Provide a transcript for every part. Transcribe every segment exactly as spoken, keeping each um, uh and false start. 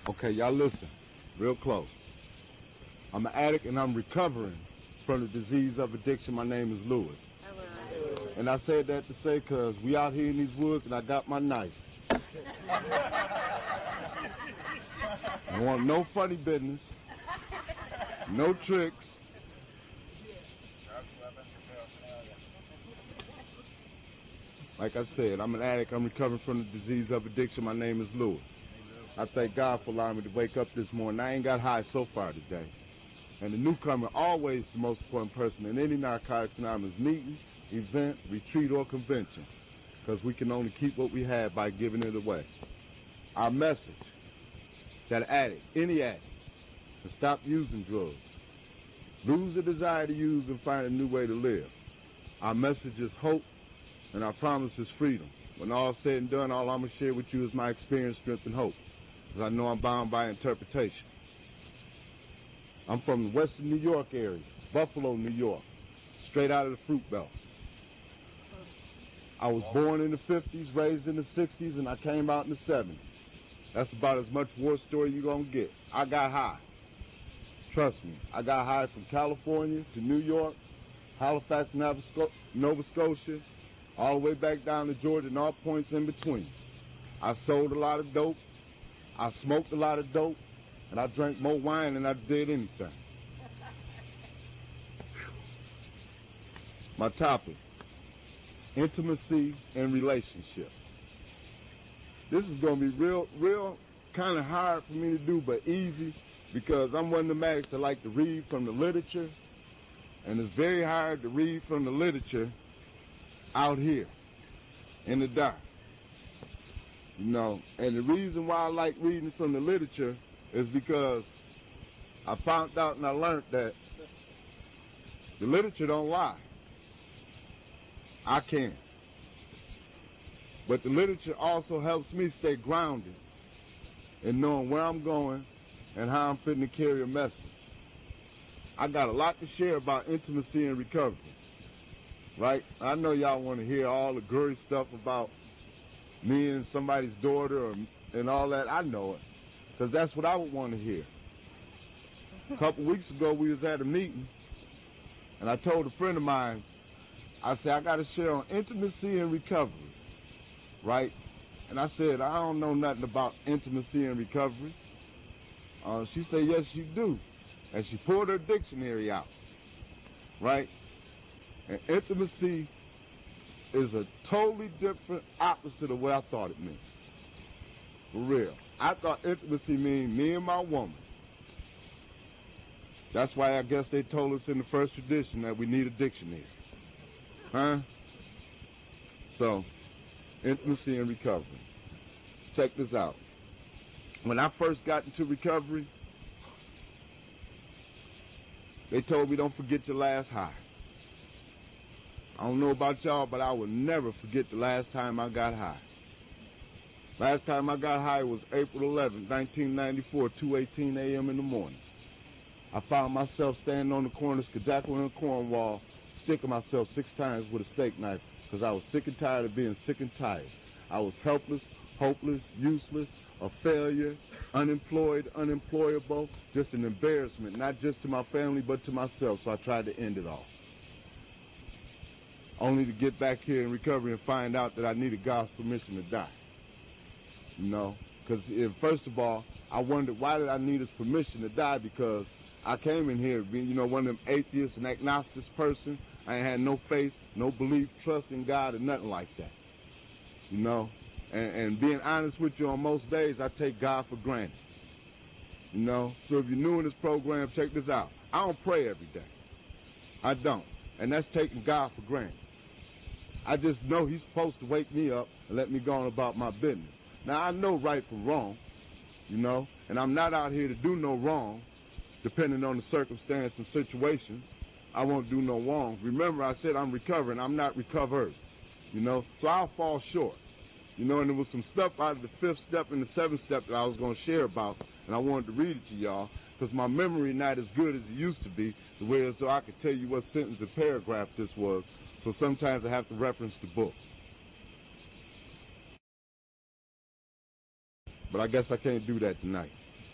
Okay, y'all listen, real close. I'm an addict and I'm recovering from the disease of addiction. My name is Lewis. Hello. And I said that to say because we out here in these woods and I got my knife. I want no funny business, no tricks. Like I said, I'm an addict. I'm recovering from the disease of addiction. My name is Lewis. I thank God for allowing me to wake up this morning. I ain't got high so far today. And the newcomer, always the most important person in any Narcotics Anonymous meeting, event, retreat, or convention, because we can only keep what we have by giving it away. Our message, that addict, any addict, to stop using drugs, lose the desire to use and find a new way to live. Our message is hope, and our promise is freedom. When all's said and done, all I'm going to share with you is my experience, strength, and hope, because I know I'm bound by interpretation. I'm from the western New York area, Buffalo, New York, straight out of the fruit belt. I was born in the fifties, raised in the sixties, and I came out in the seventies. That's about as much war story you're going to get. I got high. Trust me. I got high from California to New York, Halifax, Nova Scotia, all the way back down to Georgia and all points in between. I sold a lot of dope. I smoked a lot of dope. And I drank more wine than I did anything. My topic, intimacy and relationship. This is going to be real, real kind of hard for me to do, but easy, because I'm one of the mags that like to read from the literature, and it's very hard to read from the literature out here in the dark. You know, and the reason why I like reading from the literature is because I found out and I learned that the literature don't lie. I can. But the literature also helps me stay grounded in knowing where I'm going and how I'm fitting to carry a message. I got a lot to share about intimacy and recovery, right? I know y'all want to hear all the gory stuff about me and somebody's daughter or, and all that. I know it, because that's what I would want to hear. A couple weeks ago, we was at a meeting, and I told a friend of mine, I said, I got to share on intimacy and recovery, right? And I said, I don't know nothing about intimacy and recovery. Uh, she said, yes, you do. And she pulled her dictionary out, right? And intimacy is a totally different opposite of what I thought it meant. For real. I thought intimacy means me and my woman. That's why I guess they told us in the first tradition that we need a dictionary. Huh? So, intimacy and recovery. Check this out. When I first got into recovery, they told me don't forget your last high. I don't know about y'all, but I will never forget the last time I got high. Last time I got high was April eleventh, nineteen ninety-four, two eighteen a.m. in the morning. I found myself standing on the corner of Skedackle and Cornwall, sticking myself six times with a steak knife because I was sick and tired of being sick and tired. I was helpless, hopeless, useless, a failure, unemployed, unemployable, just an embarrassment, not just to my family but to myself, so I tried to end it all. Only to get back here in recovery and find out that I needed God's permission to die. You know, because first of all, I wondered why did I need his permission to die, because I came in here being, you know, one of them atheists and agnostic person. I ain't had no faith, no belief, trust in God, or nothing like that. You know, and, and being honest with you, on most days, I take God for granted. You know, so if you're new in this program, check this out. I don't pray every day. I don't. And that's taking God for granted. I just know he's supposed to wake me up and let me go on about my business. Now, I know right from wrong, you know, and I'm not out here to do no wrong, depending on the circumstance and situation. I won't do no wrong. Remember, I said I'm recovering. I'm not recovered, you know, so I'll fall short. You know, and there was some stuff out of the fifth step and the seventh step that I was going to share about, and I wanted to read it to y'all, because my memory not as good as it used to be, the way as though I could tell you what sentence or paragraph this was, so sometimes I have to reference the book. But I guess I can't do that tonight.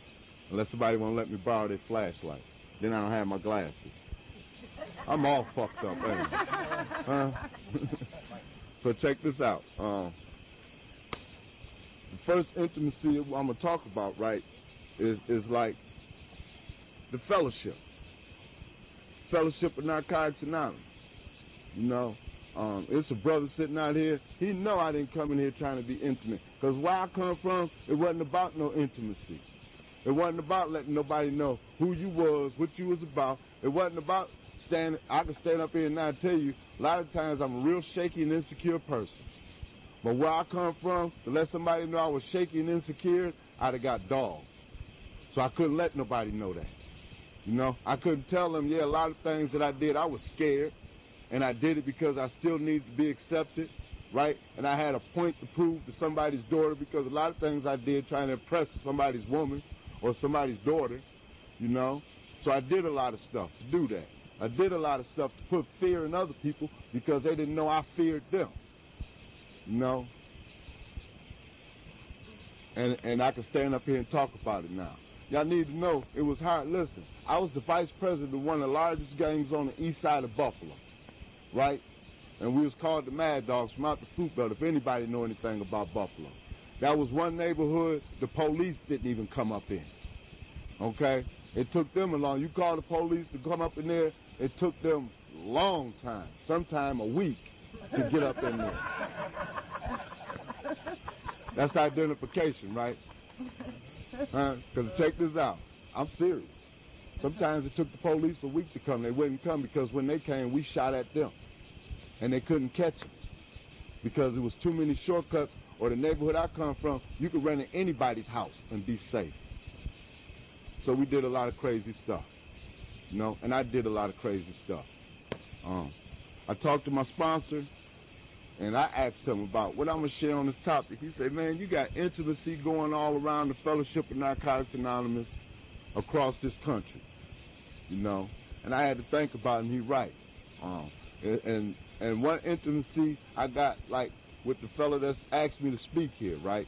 unless somebody won't let me borrow their flashlight. Then I don't have my glasses. I'm all fucked up, ain't I? Huh? So check this out. Um, the first intimacy I'm going to talk about, right, is, is like the fellowship. Fellowship of Narcotics Anonymous. You know, um, it's a brother sitting out here. He know I didn't come in here trying to be intimate. Because where I come from, it wasn't about no intimacy. It wasn't about letting nobody know who you was, what you was about. It wasn't about standing. I can stand up here and now tell you, a lot of times I'm a real shaky and insecure person. But where I come from, to let somebody know I was shaky and insecure, I'd have got dogged. So I couldn't let nobody know that. You know, I couldn't tell them, yeah, a lot of things that I did, I was scared. And I did it because I still needed to be accepted, right? And I had a point to prove to somebody's daughter, because a lot of things I did trying to impress somebody's woman or somebody's daughter, you know. So I did a lot of stuff to do that. I did a lot of stuff to put fear in other people because they didn't know I feared them, you know. And and I can stand up here and talk about it now. Y'all need to know it was hard. Listen, I was the vice president of one of the largest gangs on the east side of Buffalo, right? And we was called the Mad Dogs from out the Fruit Belt, if anybody know anything about Buffalo. That was one neighborhood the police didn't even come up in, okay? It took them a long, you call the police to come up in there, it took them a long time, sometime a week to get up in there. That's identification, right? Because uh, check this out, I'm serious. Sometimes it took the police a week to come. They wouldn't come because when they came, we shot at them. And they couldn't catch them because it was too many shortcuts. Or the neighborhood I come from, you could run in anybody's house and be safe. So we did a lot of crazy stuff, you know, and I did a lot of crazy stuff. Um, I talked to my sponsor, and I asked him about what I'm going to share on this topic. He said, man, you got intimacy going all around the Fellowship of Narcotics Anonymous across this country, you know. And I had to think about it, and he's right. Um, and, and, and one intimacy I got, like, with the fellow that's asked me to speak here, right?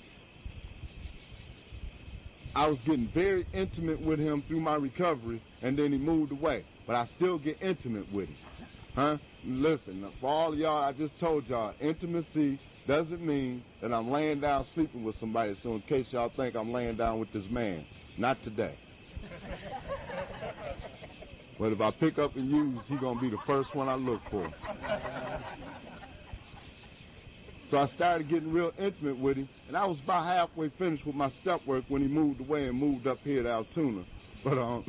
I was getting very intimate with him through my recovery, and then he moved away. But I still get intimate with him. Huh? Listen, for all of y'all, I just told y'all, intimacy doesn't mean that I'm laying down sleeping with somebody. So in case y'all think I'm laying down with this man, not today. But if I pick up and use, he's going to be the first one I look for. So I started getting real intimate with him, and I was about halfway finished with my step work when he moved away and moved up here to Altoona. But um,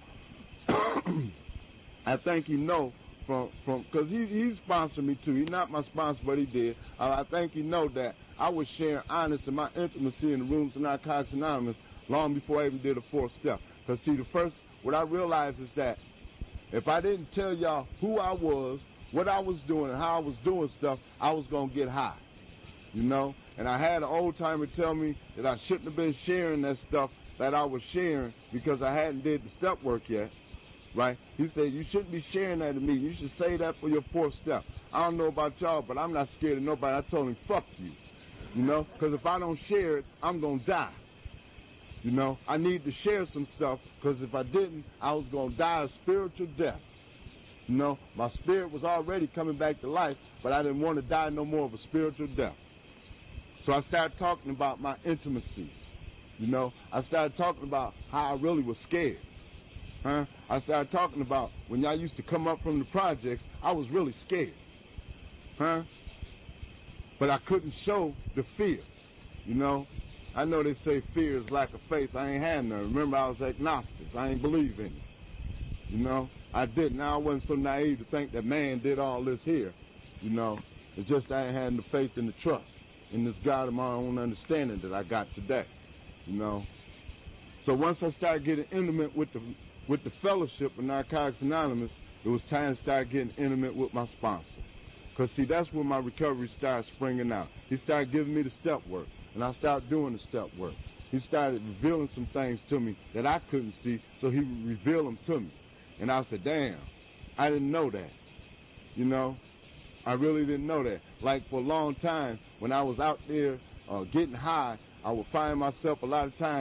I think he know from from because he he sponsored me too. He's not my sponsor, but he did. Uh, I think he know that I was sharing honest and my intimacy in the rooms of Narcotics Anonymous long before I even did a fourth step. Because see, the first what I realized is that if I didn't tell y'all who I was, what I was doing, and how I was doing stuff, I was gonna get high. You know, and I had an old timer tell me that I shouldn't have been sharing that stuff that I was sharing because I hadn't did the step work yet, right? He said, you shouldn't be sharing that to me. You should say that for your fourth step. I don't know about y'all, but I'm not scared of nobody. I told him, fuck you, you know, because if I don't share it, I'm going to die. You know, I need to share some stuff because if I didn't, I was going to die a spiritual death. You know, my spirit was already coming back to life, but I didn't want to die no more of a spiritual death. So I started talking about my intimacy, you know. I started talking about how I really was scared. Huh? I started talking about when y'all used to come up from the projects, I was really scared. Huh? But I couldn't show the fear, you know. I know they say fear is lack of faith. I ain't had none. Remember, I was agnostic. I ain't believe in it, you know. I didn't. Now, I wasn't so naive to think that man did all this here, you know. It's just I ain't had the faith and the trust in this God of my own understanding that I got today, you know. So once I started getting intimate with the with the Fellowship of Narcotics Anonymous, it was time to start getting intimate with my sponsor. Because, see, that's when my recovery started springing out. He started giving me the step work, and I started doing the step work. He started revealing some things to me that I couldn't see, so he would reveal them to me. And I said, damn, I didn't know that, you know. I really didn't know that. Like, for a long time, when I was out there uh, getting high, I would find myself a lot of times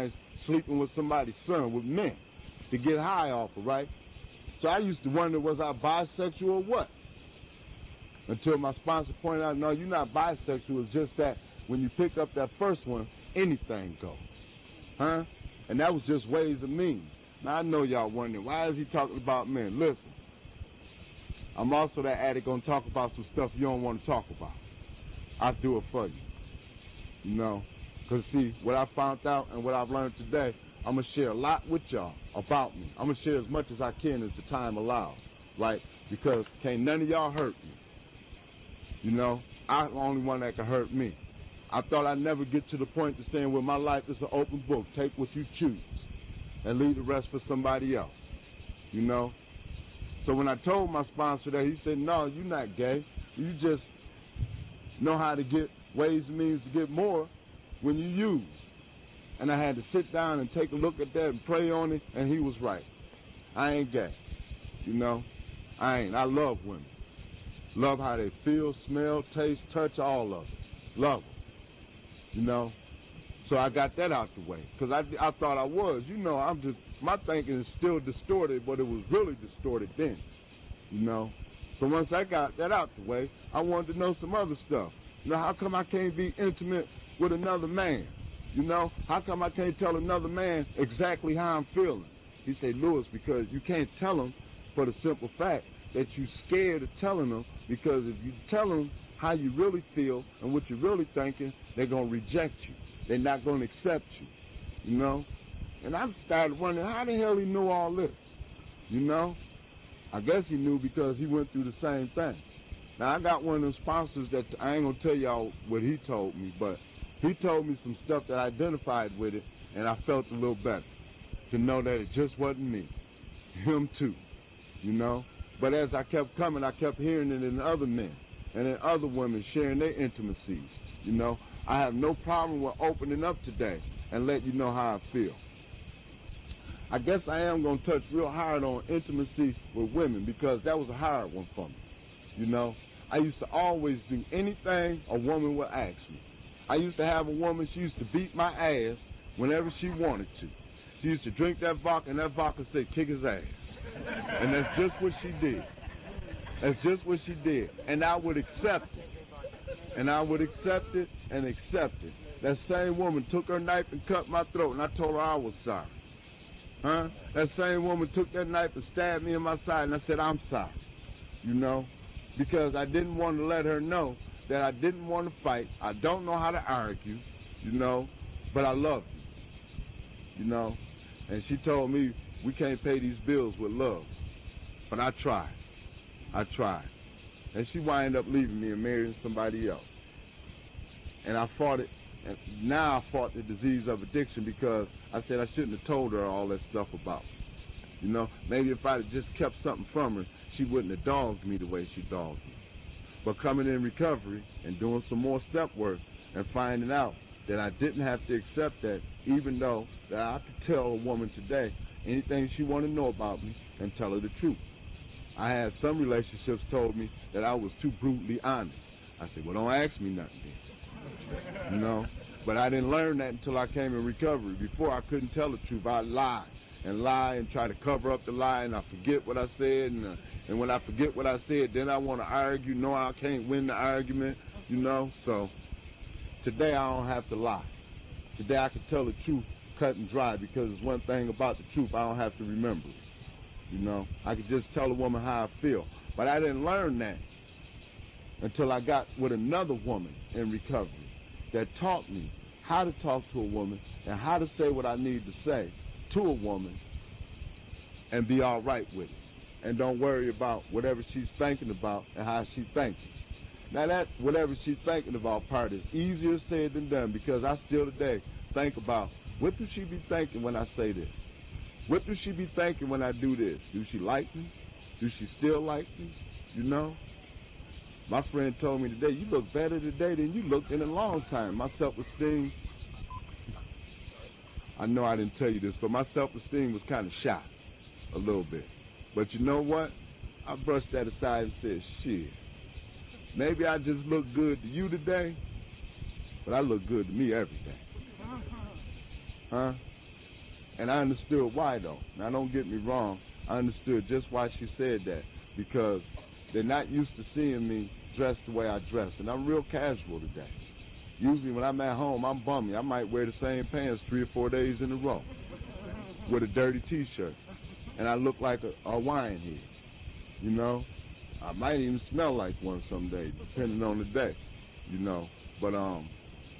sleeping with somebody's son, with men, to get high off of, right? So I used to wonder, was I bisexual or what? Until my sponsor pointed out, no, you're not bisexual. It's just that when you pick up that first one, anything goes. Huh? And that was just ways and means. Now, I know y'all wondering, why is he talking about men? Listen, I'm also that addict going to talk about some stuff you don't want to talk about. I do it for you. You know? Because, see, what I found out and what I've learned today, I'm going to share a lot with y'all about me. I'm going to share as much as I can as the time allows, right? Because can't none of y'all hurt me. You know? I'm the only one that can hurt me. I thought I'd never get to the point of saying, well, my life is an open book. Take what you choose and leave the rest for somebody else. You know? So when I told my sponsor that, he said, no, you're not gay. You just know how to get ways and means to get more when you use. And I had to sit down and take a look at that and pray on it, and he was right. I ain't gay. You know? I ain't. I love women. Love how they feel, smell, taste, touch, all of it. Love them. You know? So I got that out the way. Because I, I thought I was. You know, I'm just, my thinking is still distorted, but it was really distorted then. You know? So once I got that out the way, I wanted to know some other stuff. You know, how come I can't be intimate with another man? You know, how come I can't tell another man exactly how I'm feeling? He said, Lewis, because you can't tell him for the simple fact that you're scared of telling them, because if you tell them how you really feel and what you're really thinking, they're going to reject you. They're not going to accept you, you know? And I started wondering how the hell he knew all this, you know? I guess he knew because he went through the same thing. Now, I got one of them sponsors that I ain't going to tell y'all what he told me, but he told me some stuff that identified with it, and I felt a little better to know that it just wasn't me. Him too, you know? But as I kept coming, I kept hearing it in other men and in other women sharing their intimacies, you know? I have no problem with opening up today and letting you know how I feel. I guess I am going to touch real hard on intimacy with women because that was a hard one for me, you know? I used to always do anything a woman would ask me. I used to have a woman, she used to beat my ass whenever she wanted to. She used to drink that vodka, and that vodka said, kick his ass. And that's just what she did. That's just what she did. And I would accept it. And I would accept it and accept it. That same woman took her knife and cut my throat, and I told her I was sorry. Huh? That same woman took that knife and stabbed me in my side, and I said, I'm sorry. You know? Because I didn't want to let her know that I didn't want to fight. I don't know how to argue, you know, but I love you, you know. And she told me we can't pay these bills with love. But I tried. I tried. And she wound up leaving me and marrying somebody else. And I fought it. And now I fought the disease of addiction because I said I shouldn't have told her all that stuff about me. You know, maybe if I had just kept something from her, she wouldn't have dogged me the way she dogged me. But coming in recovery and doing some more step work and finding out that I didn't have to accept that, even though that I could tell a woman today anything she wanted to know about me and tell her the truth. I had some relationships told me that I was too brutally honest. I said, well, don't ask me nothing then. You know? But I didn't learn that until I came in recovery. Before, I couldn't tell the truth. I'd lie and lie and try to cover up the lie, and I forget what I said, and uh, And when I forget what I said, then I want to argue. No, I can't win the argument, you know. So today I don't have to lie. Today I can tell the truth cut and dry because it's one thing about the truth, I don't have to remember it. You know, I can just tell a woman how I feel. But I didn't learn that until I got with another woman in recovery that taught me how to talk to a woman and how to say what I need to say to a woman and be all right with it. And don't worry about whatever she's thinking about and how she's thinking. Now that whatever she's thinking about part is easier said than done because I still today think about what does she be thinking when I say this? What does she be thinking when I do this? Do she like me? Do she still like me? You know? My friend told me today, you look better today than you looked in a long time. My self-esteem, I know I didn't tell you this, but my self-esteem was kind of shot a little bit. But you know what? I brushed that aside and said, shit, maybe I just look good to you today, but I look good to me every day. Huh? And I understood why, though. Now, don't get me wrong. I understood just why she said that, because they're not used to seeing me dressed the way I dress, and I'm real casual today. Usually when I'm at home, I'm bummy. I might wear the same pants three or four days in a row with a dirty T-shirt, and I look like a, a wine head, you know. I might even smell like one some day, depending on the day, you know. But, um,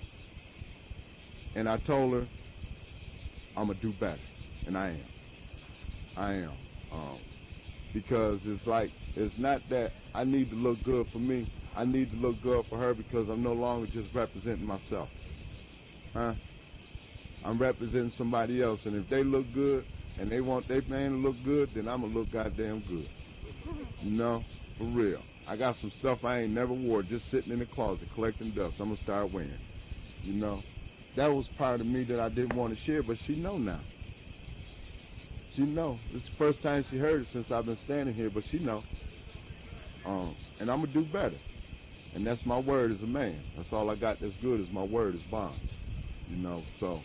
and I told her I'm going to do better, and I am. I am. Um, because it's like, it's not that I need to look good for me. I need to look good for her because I'm no longer just representing myself. Huh? I'm representing somebody else, and if they look good and they want their man to look good, then I'm going to look goddamn good. You know? For real. I got some stuff I ain't never wore just sitting in the closet collecting dust. I'm going to start wearing. You know? That was part of me that I didn't want to share, but she know now. She know. It's the first time she heard it since I've been standing here, but she know. Um, and I'm going to do better. And that's my word as a man. That's all I got that's good is my word is bond. You know, so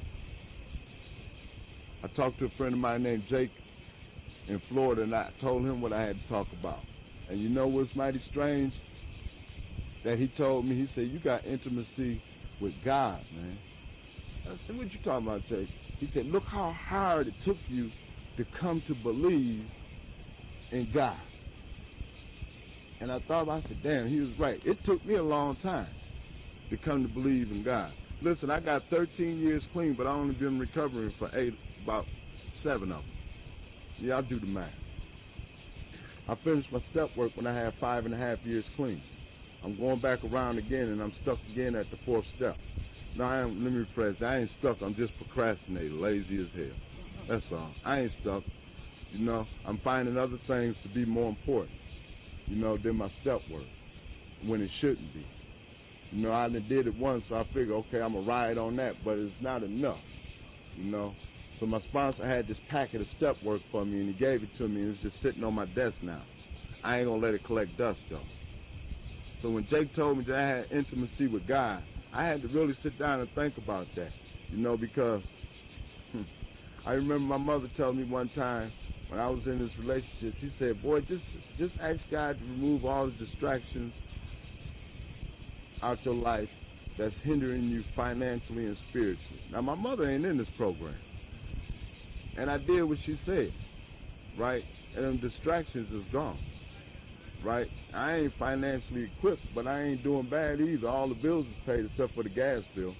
I talked to a friend of mine named Jake in Florida, and I told him what I had to talk about. And you know what's mighty strange? That he told me, he said, you got intimacy with God, man. I said, what you talking about, Jake? He said, look how hard it took you to come to believe in God. And I thought, I said, damn, he was right. It took me a long time to come to believe in God. Listen, I got thirteen years clean, but I only been recovering for eight, about seven of them. Yeah, I'll do the math. I finished my step work when I had five and a half years clean. I'm going back around again, and I'm stuck again at the fourth step. No, I am, let me rephrase. I ain't stuck. I'm just procrastinating, lazy as hell. That's all. I ain't stuck. You know, I'm finding other things to be more important, you know, than my step work when it shouldn't be. You know, I done did it once, so I figure, okay, I'm going to ride on that, but it's not enough, you know. So my sponsor had this packet of step work for me, and he gave it to me, and it's just sitting on my desk now. I ain't going to let it collect dust, though. So when Jake told me that I had intimacy with God, I had to really sit down and think about that, you know, because hmm, I remember my mother telling me one time when I was in this relationship, she said, boy, just, just ask God to remove all the distractions out your life that's hindering you financially and spiritually. Now, my mother ain't in this program. And I did what she said, right? And them distractions is gone, right? I ain't financially equipped, but I ain't doing bad either. All the bills is paid except for the gas bill.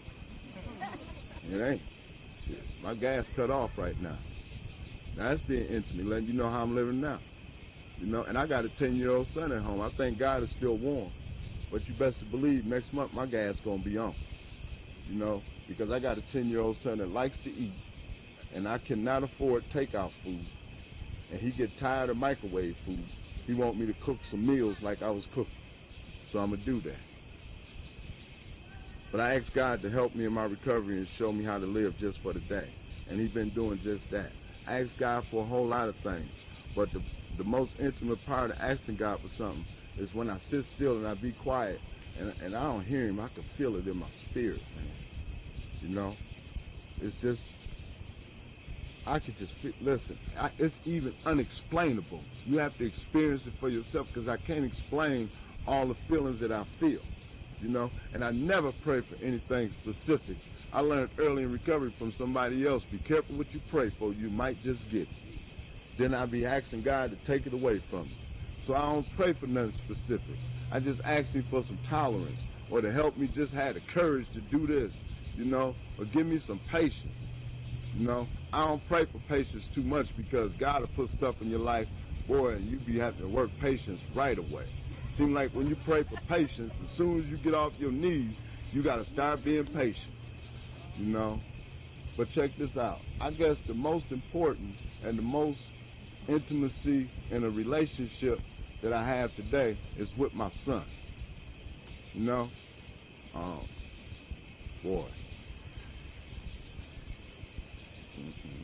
It ain't. Shit, my gas cut off right now. Now, that's being intimate, letting you know how I'm living now. You know, and I got a ten-year-old son at home. I thank God it's still warm. But you best to believe next month my gas going to be on, you know, because I got a ten-year-old son that likes to eat, and I cannot afford takeout food, and he get tired of microwave food. He want me to cook some meals like I was cooking, so I'm going to do that. But I asked God to help me in my recovery and show me how to live just for the day, and he's been doing just that. I asked God for a whole lot of things, but the, the most intimate part of asking God for something is when I sit still and I be quiet and, and I don't hear him. I can feel it in my spirit, man. You know? It's just, I could just feel, listen, I, it's even unexplainable. You have to experience it for yourself because I can't explain all the feelings that I feel, you know? And I never pray for anything specific. I learned early in recovery from somebody else, be careful what you pray for. You might just get it. Then I'll be asking God to take it away from me. So I don't pray for nothing specific. I just ask him for some tolerance or to help me just have the courage to do this, you know, or give me some patience, you know. I don't pray for patience too much because God will put stuff in your life, boy, and you be having to work patience right away. Seems like when you pray for patience, as soon as you get off your knees, you got to start being patient, you know. But check this out. I guess the most important and the most intimacy in a relationship that I have today is with my son. You know? Um, boy. Mm-mm.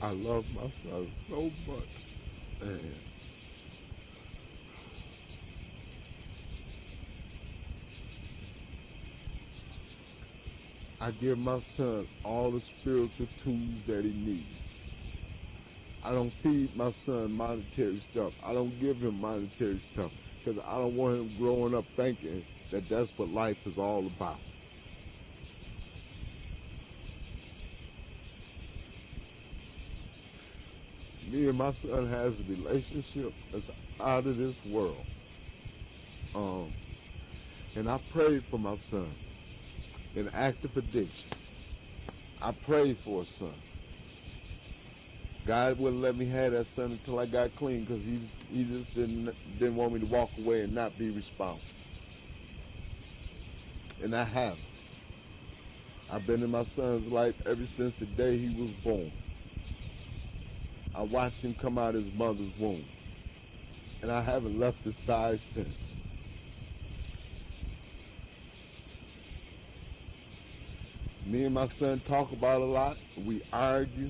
I love my son so much. And I give my son all the spiritual tools that he needs. I don't feed my son monetary stuff. I don't give him monetary stuff because I don't want him growing up thinking that that's what life is all about. Me and my son has a relationship that's out of this world. Um, and I prayed for my son in active addiction. I prayed for a son. God wouldn't let me have that son until I got clean because he he just didn't didn't want me to walk away and not be responsible. And I have. I've been in my son's life ever since the day he was born. I watched him come out of his mother's womb. And I haven't left his side since. Me and my son talk about a lot. We argue.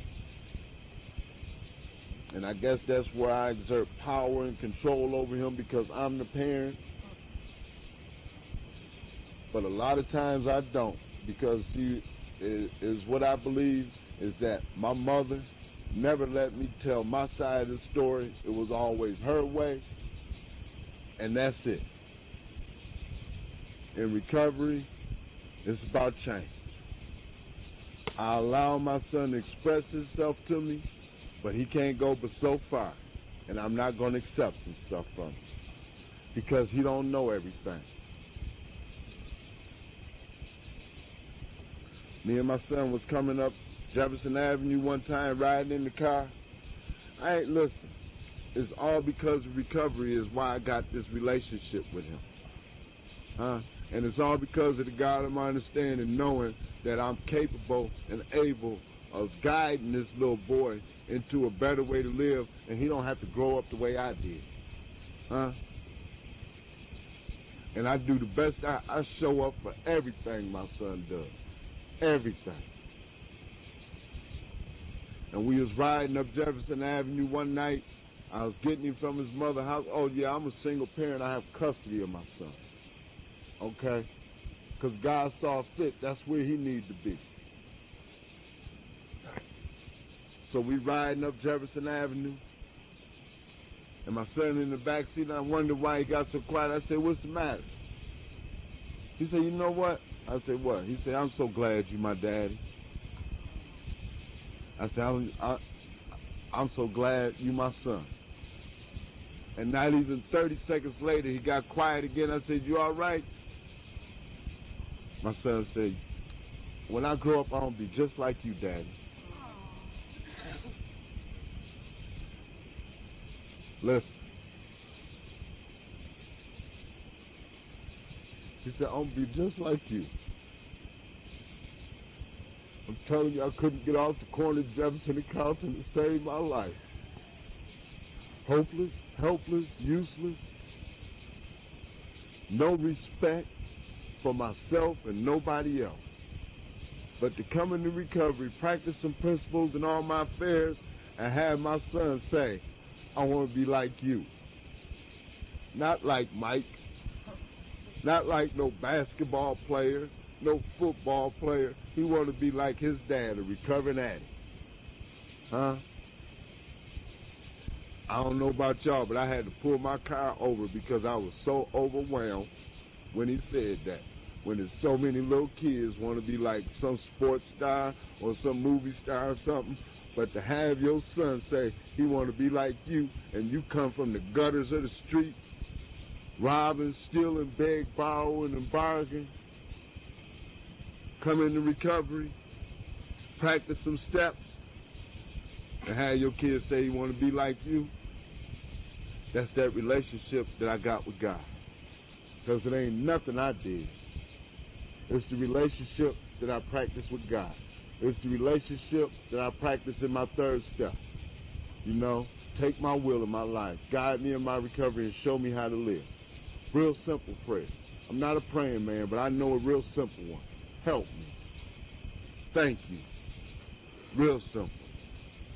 And I guess that's where I exert power and control over him because I'm the parent. But a lot of times I don't because see, is, is what I believe is that my mother never let me tell my side of the story. It was always her way, and that's it. In recovery, it's about change. I allow my son to express himself to me, but he can't go but so far, and I'm not going to accept some stuff from him because he don't know everything. Me and my son was coming up Jefferson Avenue one time, riding in the car. I ain't listen. It's all because of recovery is why I got this relationship with him. Huh? And it's all because of the God of my understanding, knowing that I'm capable and able of guiding this little boy into a better way to live, and he don't have to grow up the way I did. Huh? And I do the best. I, I show up for everything my son does. Everything. And we was riding up Jefferson Avenue one night. I was getting him from his mother's house. Oh, yeah, I'm a single parent. I have custody of my son. Okay? Because God saw fit. That's where he needs to be. So we riding up Jefferson Avenue. And my son in the back seat, and I wondered why he got so quiet. I said, what's the matter? He said, you know what? I said, what? He said, I'm so glad you my daddy. I said, I'm, I, I'm so glad you my son. And not even thirty seconds later, he got quiet again. I said, you all right? My son said, when I grow up, I want to be just like you, Daddy. Listen. He said, I want to be just like you. I'm telling you, I couldn't get off the corner of Jefferson and Carlton to save my life. Hopeless, helpless, useless. No respect for myself and nobody else. But to come into recovery, practice some principles in all my affairs, and have my son say, I want to be like you. Not like Mike. Not like no basketball player, no football player. He want to be like his dad, a recovering addict. Huh? I don't know about y'all, but I had to pull my car over because I was so overwhelmed when he said that. When there's so many little kids want to be like some sports star or some movie star or something, but to have your son say he want to be like you, and you come from the gutters of the street, robbing, stealing, beg, borrowing, and bargaining, come into recovery, practice some steps, and have your kids say he want to be like you, that's that relationship that I got with God. Because it ain't nothing I did. It's the relationship that I practice with God. It's the relationship that I practice in my third step. You know, take my will in my life, guide me in my recovery, and show me how to live. Real simple prayer. I'm not a praying man, but I know a real simple one. Help me. Thank you. Real simple.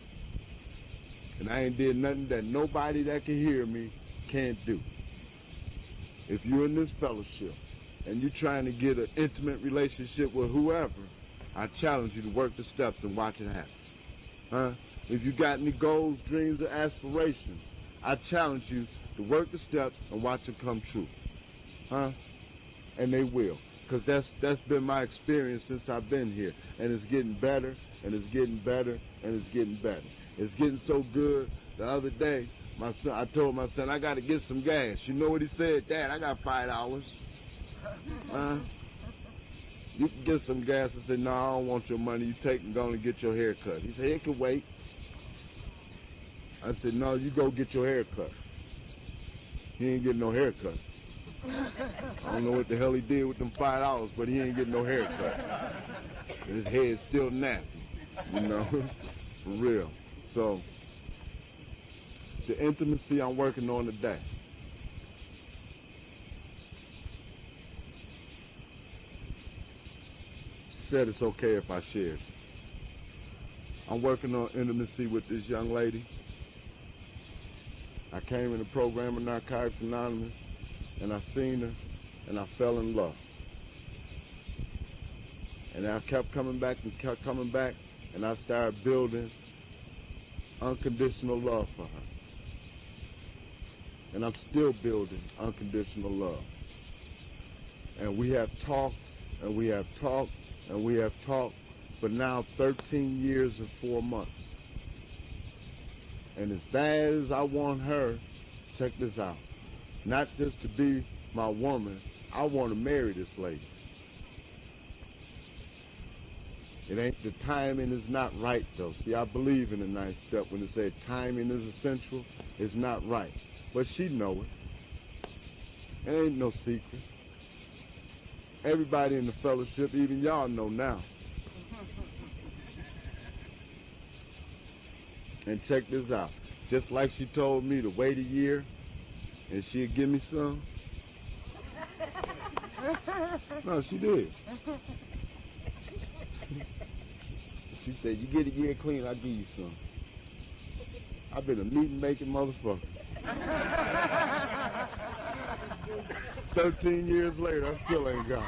And I ain't did nothing that nobody that can hear me can't do. If you're in this fellowship and you're trying to get an intimate relationship with whoever, I challenge you to work the steps and watch it happen. Huh? If you got any goals, dreams, or aspirations, I challenge you to work the steps and watch them come true. Huh? And they will. Because that's, that's been my experience since I've been here. And it's getting better, and it's getting better, and it's getting better. It's getting so good. The other day, my son, I told my son, I got to get some gas. You know what he said? Dad, I got five dollars. Huh? You can get some gas. I said, no, I don't want your money. You take and go and get your hair cut. He said, it can wait. I said, no, you go get your hair cut. He ain't getting no haircut. I don't know what the hell he did with them five dollars, but he ain't getting no haircut. And his head's still nappy, you know, for real. So, the intimacy I'm working on today. Said it's okay if I share it. I'm working on intimacy with this young lady. I came in the program of Narcotics Anonymous, and I seen her, and I fell in love. And I kept coming back and kept coming back, and I started building unconditional love for her. And I'm still building unconditional love. And we have talked, and we have talked, and we have talked for now thirteen years and four months. And as bad as I want her, check this out, not just to be my woman, I want to marry this lady. It ain't, the timing is not right though. See, I believe in the ninth step when it said timing is essential. It's not right. But she know it. It ain't no secret. Everybody in the fellowship, even y'all know now. And check this out. Just like she told me to wait a year and she'd give me some. No, she did. She said, you get a year clean, I'll give you some. I've been a meat-making motherfucker. Thirteen years later, I still ain't got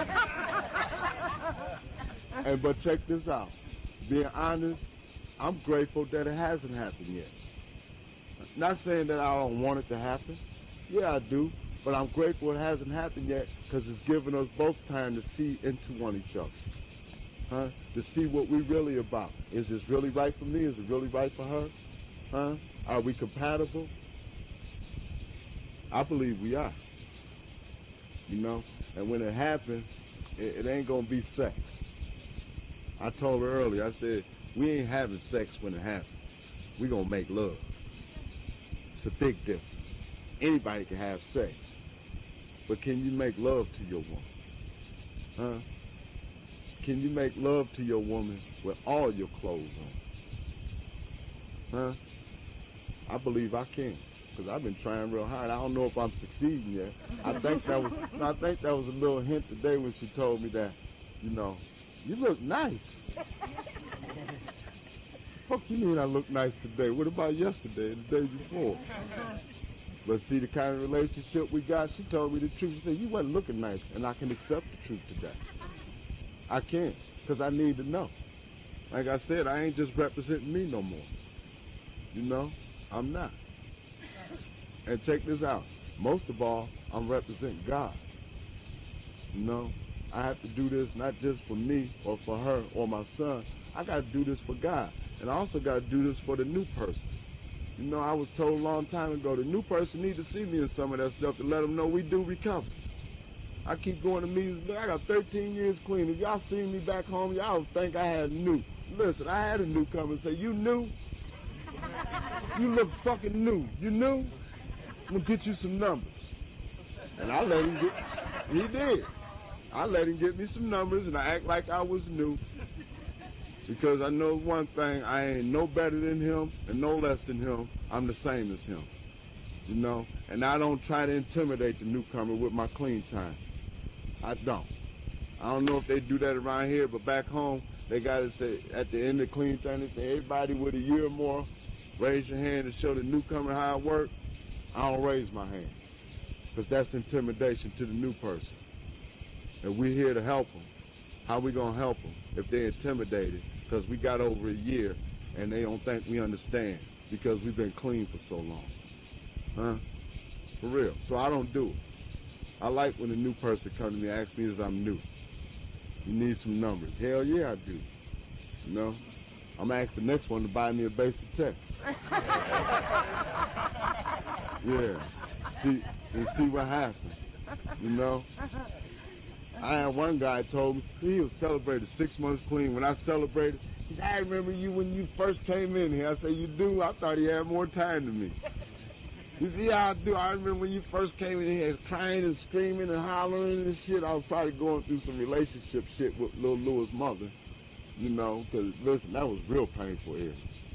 it. And but check this out. Being honest, I'm grateful that it hasn't happened yet. Not saying that I don't want it to happen. Yeah, I do. But I'm grateful it hasn't happened yet because it's given us both time to see into one each other. Huh? To see what we really about. Is this really right for me? Is it really right for her? Huh? Are we compatible? I believe we are. You know? And when it happens, it, it ain't going to be sex. I told her earlier, I said, we ain't having sex when it happens. We're going to make love. It's a big difference. Anybody can have sex. But can you make love to your woman? Huh? Can you make love to your woman with all your clothes on? Huh? I believe I can, because I've been trying real hard. I don't know if I'm succeeding yet. I think that was I think that was a little hint today when she told me that, you know, you look nice. Fuck you mean I look nice today? What about yesterday and the day before? But see, the kind of relationship we got, she told me the truth. She said, you wasn't looking nice, and I can accept the truth today. I can't, because I need to know. Like I said, I ain't just representing me no more. You know? I'm not. And check this out. Most of all, I'm representing God. You know? I have to do this not just for me or for her or my son. I got to do this for God. And I also got to do this for the new person. You know, I was told a long time ago, the new person need to see me in some of that stuff to let them know we do recover. I keep going to meetings. I got thirteen years clean. If y'all seen me back home, y'all would think I had new. Listen, I had a new come and say, you new? You look fucking new. You new? I'm going to get you some numbers. And I let him get, he did. I let him get me some numbers, and I act like I was new. Because I know one thing, I ain't no better than him and no less than him. I'm the same as him. You know? And I don't try to intimidate the newcomer with my clean time. I don't. I don't know if they do that around here, but back home, they got to say, at the end of clean time, they say everybody with a year or more raise your hand to show the newcomer how it works, I don't raise my hand because that's intimidation to the new person. And we're here to help them. How we going to help them if they're intimidated because we got over a year and they don't think we understand because we've been clean for so long? Huh? For real. So I don't do it. I like when a new person comes to me and asks me if I'm new. You need some numbers. Hell yeah, I do. You know? I'm going to ask the next one to buy me a basic tech. Yeah. See, and see what happens. You know? I had one guy told me he was celebrated six months clean. When I celebrated, he said, I remember you when you first came in here. I said, you do? I thought he had more time than me. He said, yeah, I do. I remember when you first came in here crying and screaming and hollering and shit. I was probably going through some relationship shit with little Louis' mother, you know, because, listen, that was real painful here.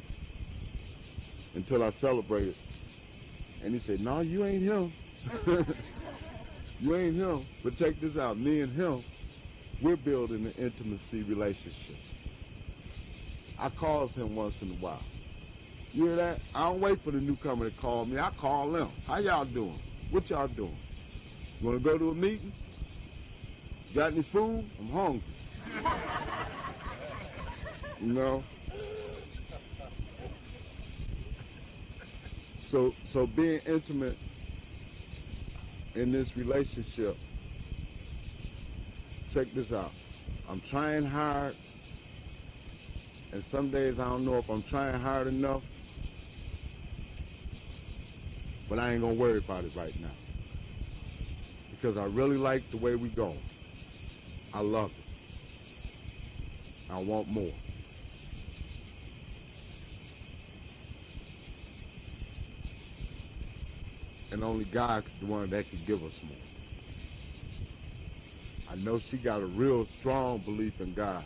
Until I celebrated. And he said, no, you ain't him. You ain't him. But check this out. Me and him, we're building an intimacy relationship. I calls him once in a while. You hear that? I don't wait for the newcomer to call me. I call them. How y'all doing? What y'all doing? You want to go to a meeting? Got any food? I'm hungry. You know? So, so being intimate in this relationship, check this out. I'm trying hard, and some days I don't know if I'm trying hard enough, but I ain't going to worry about it right now because I really like the way we go. I love it. I want more. And only God is the one that can give us more. I know she got a real strong belief in God.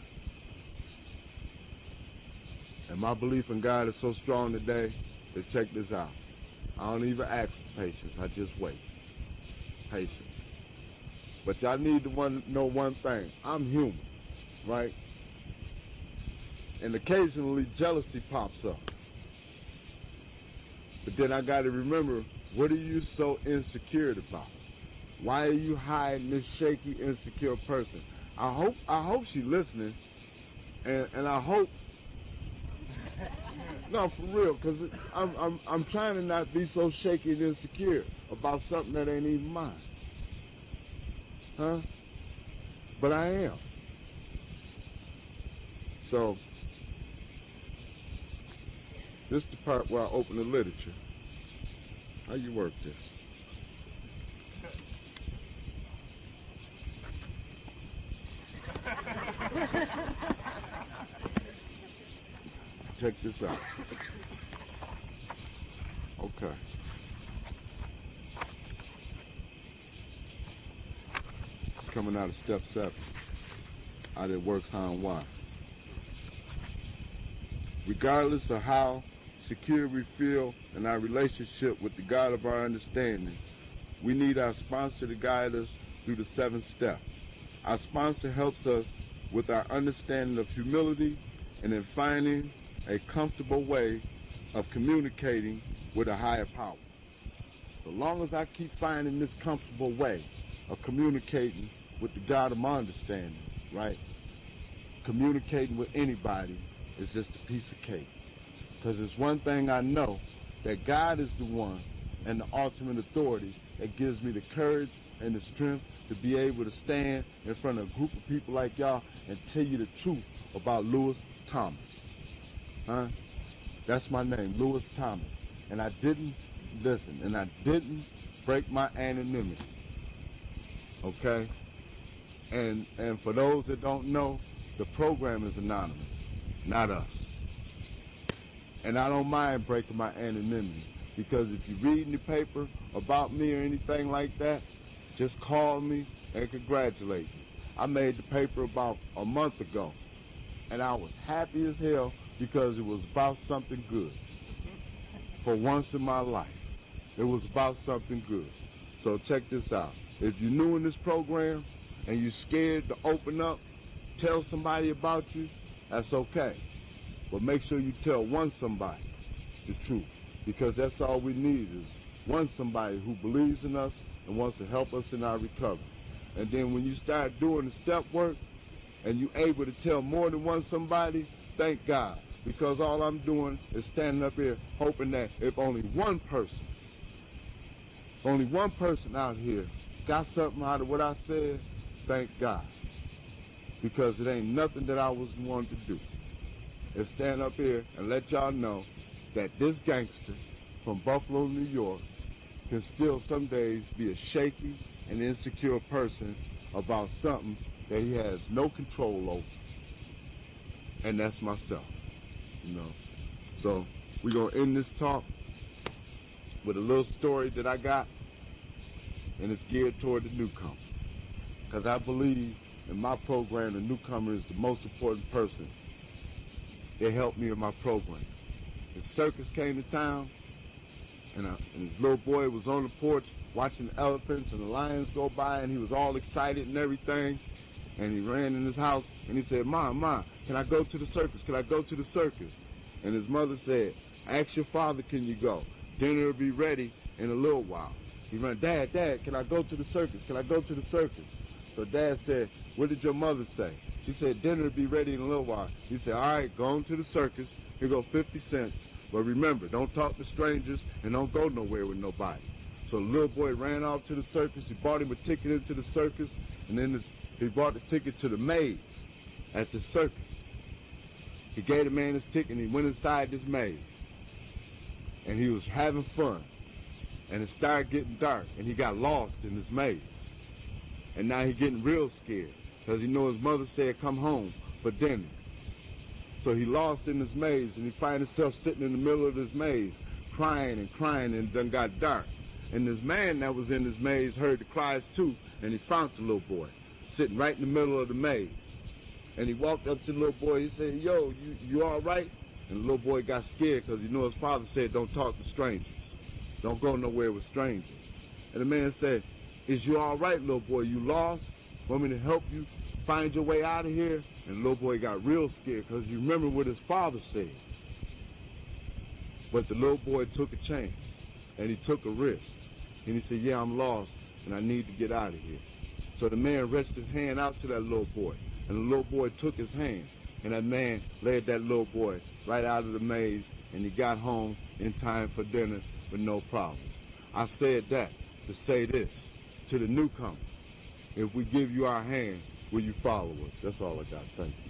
And my belief in God is so strong today that check this out. I don't even ask for patience. I just wait. Patience. But y'all need to one, know one thing. I'm human, right? And occasionally jealousy pops up. But then I got to remember, what are you so insecure about? Why are you hiding this shaky, insecure person? I hope I hope she's listening, and and I hope no, for real, because I'm I'm I'm trying to not be so shaky and insecure about something that ain't even mine, huh? But I am. So this is the part where I open the literature. How you work this? Check this out. Okay. Coming out of step seven. Out it works how and why. Regardless of how secure we feel in our relationship with the God of our understanding, we need our sponsor to guide us through the seven steps. Our sponsor helps us with our understanding of humility and in finding a comfortable way of communicating with a higher power. So long as I keep finding this comfortable way of communicating with the God of my understanding, right? Communicating with anybody is just a piece of cake. Because there's one thing I know, that God is the one and the ultimate authority that gives me the courage and the strength to be able to stand in front of a group of people like y'all and tell you the truth about Louis Thomas. Huh? That's my name, Louis Thomas. And I didn't listen, and I didn't break my anonymity. Okay? And and for those that don't know, the program is anonymous, not us. And I don't mind breaking my anonymity, because if you read in the paper about me or anything like that, just call me and congratulate me. I made the paper about a month ago, and I was happy as hell because it was about something good. For once in my life, it was about something good. So check this out. If you're new in this program and you're scared to open up, tell somebody about you, that's okay. But make sure you tell one somebody. the truth, because that's all we need is one somebody who believes in us and wants to help us in our recovery. And then when you start doing the step work and you're able to tell more than one somebody, thank God, because all I'm doing is standing up here hoping that if only one person, only one person out here got something out of what I said, thank God, because it ain't nothing that I was wanting to do. Is stand up here and let y'all know that this gangster from Buffalo, New York, can still some days be a shaky and insecure person about something that he has no control over, and that's myself, you know. So we're going to end this talk with a little story that I got, and it's geared toward the newcomer, because I believe in my program the newcomer is the most important person. It helped me in my program. The circus came to town, and, I, and his little boy was on the porch watching the elephants and the lions go by, and he was all excited and everything, and he ran in his house, and he said, Mom, Mom, can I go to the circus? Can I go to the circus? And his mother said, ask your father, can you go? Dinner will be ready in a little while. He ran, Dad, Dad, can I go to the circus? Can I go to the circus? So Dad said, what did your mother say? She said, dinner will be ready in a little while. He said, all right, go on to the circus. Here go fifty cents. But remember, don't talk to strangers and don't go nowhere with nobody. So the little boy ran off to the circus. He bought him a ticket into the circus, and then this, he bought the ticket to the maze at the circus. He gave the man his ticket, and he went inside this maze. And he was having fun. And it started getting dark, and he got lost in this maze. And now he's getting real scared, because he knows his mother said, come home for dinner. So he lost in this maze, and he finds himself sitting in the middle of this maze, crying and crying, and it done got dark. And this man that was in this maze heard the cries too, and he found the little boy sitting right in the middle of the maze. And he walked up to the little boy. He said, yo, you, you all right? And the little boy got scared because he knew his father said, don't talk to strangers. Don't go nowhere with strangers. And the man said, is you all right, little boy? You lost? Want me to help you find your way out of here? And the little boy got real scared because he remembered what his father said. But the little boy took a chance, and he took a risk. And he said, yeah, I'm lost, and I need to get out of here. So the man reached his hand out to that little boy, and the little boy took his hand, and that man led that little boy right out of the maze, and he got home in time for dinner with no problem. I said that to say this to the newcomer. If we give you our hand, will you follow us? That's all I got. Thank you.